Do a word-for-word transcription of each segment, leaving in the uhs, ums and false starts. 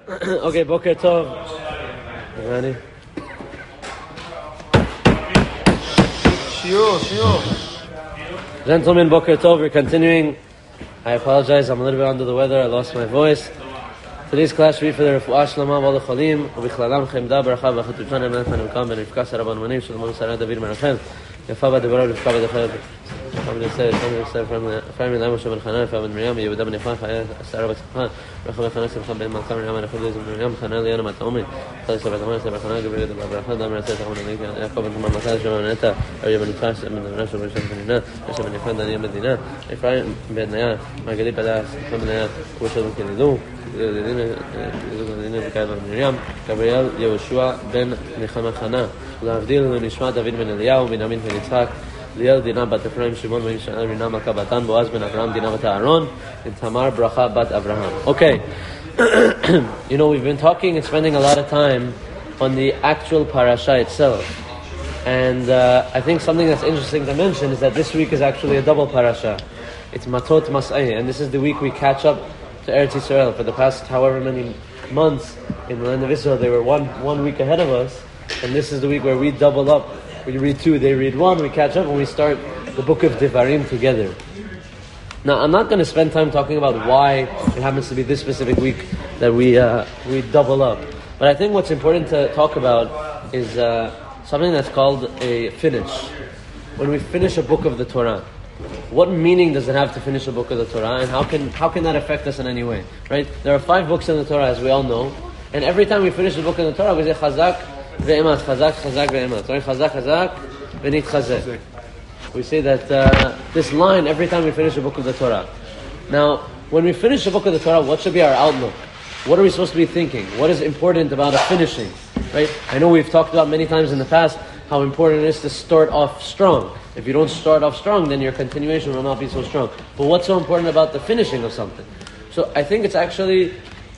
Okay, Boker Tov. You ready? Shiur, shiur. Gentlemen, Boker Tov, we're continuing. I apologize, I'm a little bit under the weather, I lost my voice. Today's class read for the Refuah Shlama B'al Cholim, U'Bichlalam Chemda B'Racha V'Chatuchan Emen Chanukam Ben Rivka Saraban Manim Shalom Sarah David Merachel Yafa B'Deborah Rivka B'Dechel Family said, family said, family Lama Shem Ben Chana Yafa Ben Miriam Yehuda Ben Yafan Chaya Sarah B'Tzachah Racha Ben Chana Simcha Ben Malkam Miriam Rachel Ben Miriam Chana Liana Mataomi Chal Yisrael B'Tamar Yisrael B'Chana Gabriel B'Abracha Dam Ratzeh Chama Nalika Yaakov Ben Tamar Matal Shem Ben Neta Arya Ben Yitzchak Ben Davna Shem Ben Shem Ben Nina Yashem Ben Yafan Daniel Ben Dina Ephraim Ben Naya Magali Padas Shem Ben Naya Ushel Ben Kelidu Miriam, Gabriel Yehoshua ben Nechama Chana, Lavdil Nishma David ben Eliyahu, Binyamin ben Yitzchak, Liel Dina bat Ephraim Shimon ben Yishmael Rina Malka Batan, Boaz ben Avraham Dina bat Aaron, and Tamar Bracha bat Avraham. Okay, you know, we've been talking and spending a lot of time on the actual parasha itself, and uh, I think something that's interesting to mention is that this week is actually a double parasha. It's Matot Mas'ai, and this is the week we catch up to Eretz Yisrael. For the past however many months in the land of Israel, they were one one week ahead of us, and this is the week where we double up. We read two, they read one, we catch up, and we start the book of Devarim together. Now, I'm not going to spend time talking about why it happens to be this specific week that we uh, we double up, but I think what's important to talk about is uh, something that's called a finish. When we finish a book of the Torah, what meaning does it have to finish a book of the Torah, and how can how can that affect us in any way? Right? There are five books in the Torah, as we all know, and every time we finish a book in the Torah, we say Chazak ve'emat, Chazak, Chazak ve'emat. Right? Chazak, Chazak ve'nitchazek. We say that uh, this line every time we finish a book of the Torah. Now, when we finish a book of the Torah, what should be our outlook? What are we supposed to be thinking? What is important about a finishing? Right? I know we've talked about many times in the past how important it is to start off strong. If you don't start off strong, then your continuation will not be so strong. But what's so important about the finishing of something? So I think it's actually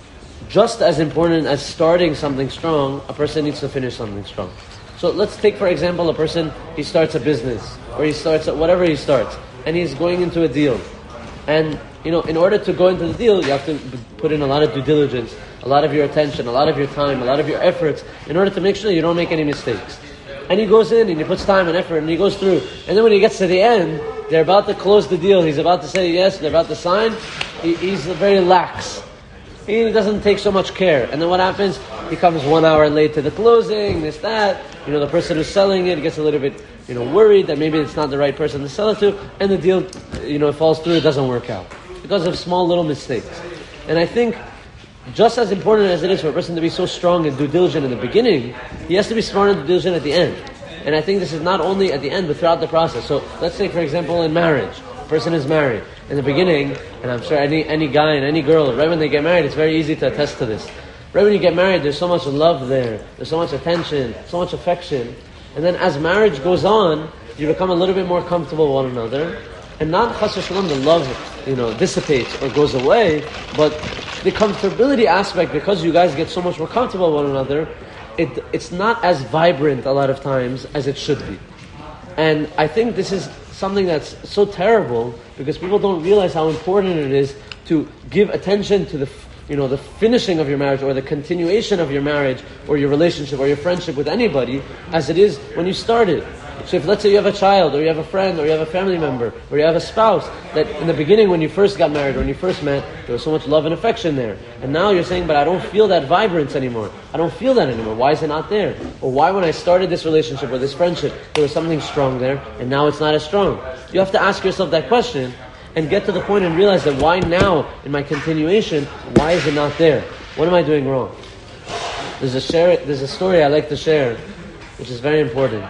just as important as starting something strong, a person needs to finish something strong. So let's take, for example, a person, he starts a business, or he starts, whatever he starts, and he's going into a deal. And, you know, in order to go into the deal, you have to put in a lot of due diligence, a lot of your attention, a lot of your time, a lot of your efforts, in order to make sure you don't make any mistakes. And he goes in and he puts time and effort and he goes through. And then when he gets to the end, they're about to close the deal. He's about to say yes, they're about to sign. He, he's very lax. He doesn't take so much care. And then what happens? He comes one hour late to the closing, this, that. You know, the person who's selling it gets a little bit, you know, worried that maybe it's not the right person to sell it to. And the deal, you know, falls through, it doesn't work out. Because of small little mistakes. And I think just as important as it is for a person to be so strong and due diligent in the beginning, he has to be smart and due diligent at the end. And I think this is not only at the end, but throughout the process. So let's say, for example, in marriage, a person is married. In the beginning, and I'm sure any any guy and any girl, right when they get married, it's very easy to attest to this. Right when you get married, there's so much love there, there's so much attention, so much affection. And then as marriage goes on, you become a little bit more comfortable with one another. And not chas v'shalom, the love, you know, dissipates or goes away, but the comfortability aspect, because you guys get so much more comfortable with one another, it it's not as vibrant a lot of times as it should be. And I think this is something that's so terrible because people don't realize how important it is to give attention to the, you know, the finishing of your marriage or the continuation of your marriage or your relationship or your friendship with anybody as it is when you started. So if, let's say, you have a child, or you have a friend, or you have a family member, or you have a spouse, that in the beginning when you first got married, or when you first met, there was so much love and affection there. And now you're saying, but I don't feel that vibrance anymore. I don't feel that anymore. Why is it not there? Or why when I started this relationship or this friendship, there was something strong there, and now it's not as strong? You have to ask yourself that question, and get to the point and realize that why now, in my continuation, why is it not there? What am I doing wrong? There's a share, there's a story I like to share, which is very important.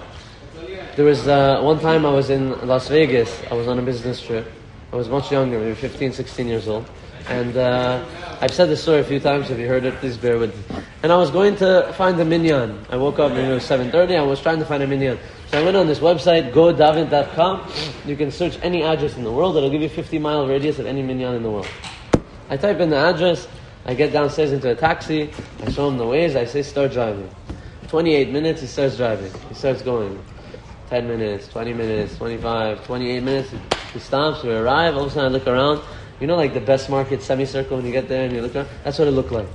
There was uh, one time I was in Las Vegas. I was on a business trip. I was much younger, maybe fifteen, sixteen years old. And uh, I've said this story a few times. If you heard it, please bear with me. And I was going to find a minyan. I woke up, maybe it was seven thirty. I was trying to find a minyan. So I went on this website, go daven dot com. You can search any address in the world. It'll give you a fifty mile radius of any minyan in the world. I type in the address. I get downstairs into a taxi. I show him the ways. I say, start driving. twenty-eight minutes, he starts driving. He starts going. ten minutes, twenty minutes, twenty-five, twenty-eight minutes. He stops, we arrive, all of a sudden I look around. You know, like the best market semicircle when you get there and you look around? That's what it looked like.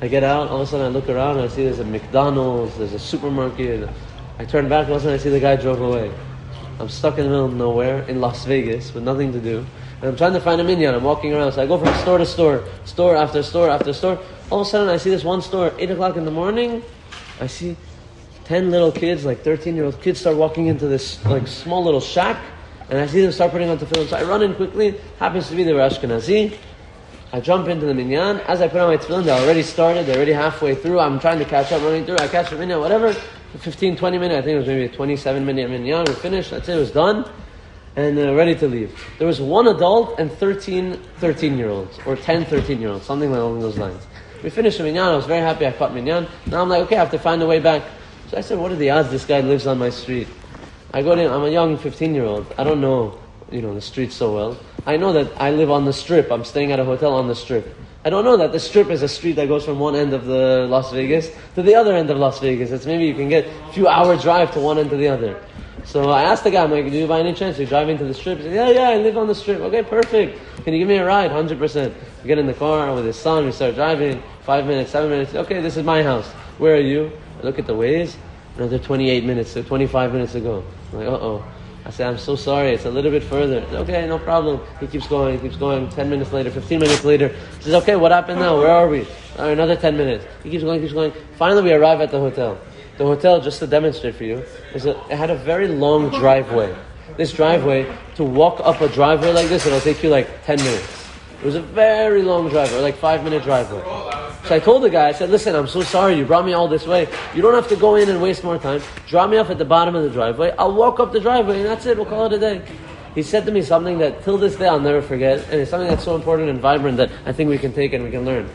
I get out, all of a sudden I look around and I see there's a McDonald's, there's a supermarket. I turn back, all of a sudden I see the guy drove away. I'm stuck in the middle of nowhere in Las Vegas with nothing to do. And I'm trying to find a minyan. I'm walking around. So I go from store to store, store after store after store. All of a sudden I see this one store, eight o'clock in the morning. I see ten little kids, like thirteen-year-old kids, start walking into this like small little shack. And I see them start putting on tefillin. So I run in quickly. Happens to be they were Ashkenazi. I jump into the minyan. As I put on my tefillin, they already started. They're already halfway through. I'm trying to catch up, running through. I catch the minyan, whatever. fifteen, twenty minutes. I think it was maybe a twenty-seven minute minyan. We finished. That's it. It was done. And uh, ready to leave. There was one adult and thirteen thirteen-year-olds. Or ten thirteen-year-olds. Something along those lines. We finished the minyan. I was very happy I caught minyan. Now I'm like, okay, I have to find a way back. So I said, what are the odds this guy lives on my street? I go in. I'm a young fifteen-year-old. I don't know, you know, the street so well. I know that I live on the strip. I'm staying at a hotel on the strip. I don't know that the strip is a street that goes from one end of the Las Vegas to the other end of Las Vegas. It's maybe you can get a few hour drive to one end to the other. So I asked the guy, I'm like, do you by any chance, you're driving to the strip? He said, yeah, yeah, I live on the strip. Okay, perfect. Can you give me a ride? one hundred percent. We get in the car with his son, we start driving. Five minutes, seven minutes. Okay, this is my house. Where are you? I look at the Waze. Another twenty-eight minutes, so twenty-five minutes ago. I'm like, uh-oh. I said, I'm so sorry, it's a little bit further. Okay, no problem. He keeps going, he keeps going. Ten minutes later, fifteen minutes later. He says, okay, what happened now? Where are we? All right, another ten minutes. He keeps going, keeps going. Finally, we arrive at the hotel. The hotel, just to demonstrate for you, is a, it had a very long driveway. This driveway, to walk up a driveway like this, it'll take you like ten minutes. It was a very long driveway, like five minute driveway. So I told the guy, I said, listen, I'm so sorry, you brought me all this way. You don't have to go in and waste more time. Drop me off at the bottom of the driveway. I'll walk up the driveway and that's it, we'll call it a day. He said to me something that till this day I'll never forget, and it's something that's so important and vibrant that I think we can take and we can learn.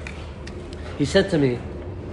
He said to me,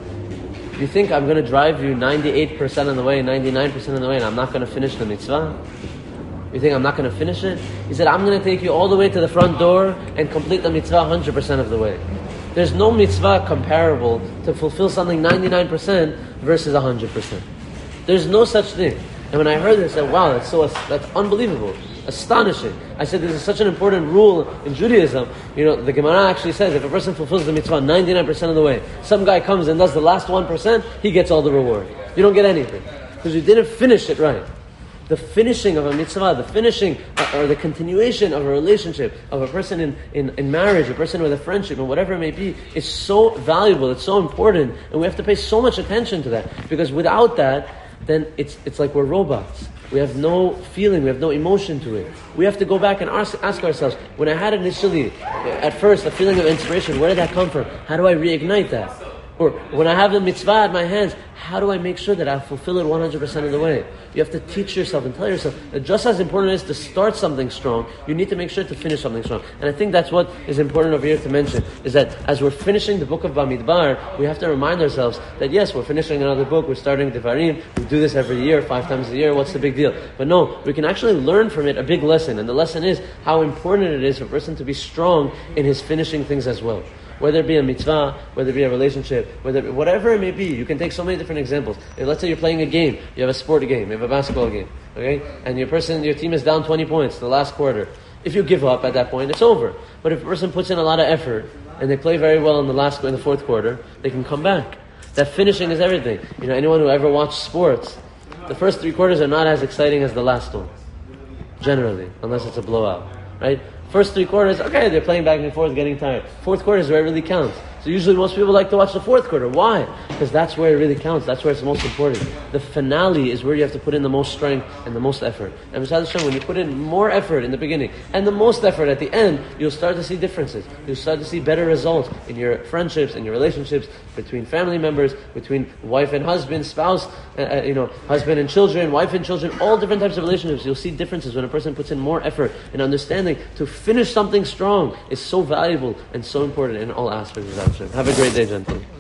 you think I'm going to drive you ninety-eight percent of the way, ninety-nine percent of the way, and I'm not going to finish the mitzvah? You think I'm not going to finish it? He said, I'm going to take you all the way to the front door and complete the mitzvah one hundred percent of the way. There's no mitzvah comparable to fulfill something ninety-nine percent versus one hundred percent. There's no such thing. And when I heard this, I said, wow, that's so that's unbelievable, astonishing. I said, this is such an important rule in Judaism. You know, the Gemara actually says, if a person fulfills the mitzvah ninety-nine percent of the way, some guy comes and does the last one percent, he gets all the reward. You don't get anything. Because you didn't finish it right. The finishing of a mitzvah, the finishing or the continuation of a relationship, of a person in, in, in marriage, a person with a friendship, and whatever it may be, is so valuable, it's so important, and we have to pay so much attention to that. Because without that, then it's it's like we're robots. We have no feeling, we have no emotion to it. We have to go back and ask, ask ourselves, when I had initially, at first, a feeling of inspiration, where did that come from? How do I reignite that? Or when I have the mitzvah at my hands, how do I make sure that I fulfill it one hundred percent of the way? You have to teach yourself and tell yourself that just as important it is to start something strong, you need to make sure to finish something strong. And I think that's what is important over here to mention, is that as we're finishing the book of Bamidbar, we have to remind ourselves that yes, we're finishing another book, we're starting Devarim, we do this every year, five times a year, what's the big deal? But no, we can actually learn from it a big lesson, and the lesson is how important it is for a person to be strong in his finishing things as well. Whether it be a mitzvah, whether it be a relationship, whether it be, whatever it may be, you can take so many different examples. If, let's say you're playing a game, you have a sport game, you have a basketball game, okay, and your person, your team is down twenty points the last quarter. If you give up at that point, it's over. But if a person puts in a lot of effort and they play very well in the last, in the fourth quarter, they can come back. That finishing is everything. You know, anyone who ever watched sports, the first three quarters are not as exciting as the last one, generally, unless it's a blowout, right? First three quarters, okay, they're playing back and forth, getting tired. Fourth quarter is where it really counts. So usually most people like to watch the fourth quarter. Why? Because that's where it really counts. That's where it's most important. The finale is where you have to put in the most strength and the most effort. And besides Hashem, when you put in more effort in the beginning and the most effort at the end, you'll start to see differences. You'll start to see better results in your friendships, in your relationships, between family members, between wife and husband, spouse, uh, you know, husband and children, wife and children, all different types of relationships. You'll see differences when a person puts in more effort and understanding to finish something strong is so valuable and so important in all aspects of Hashem. Have a great day, gentlemen.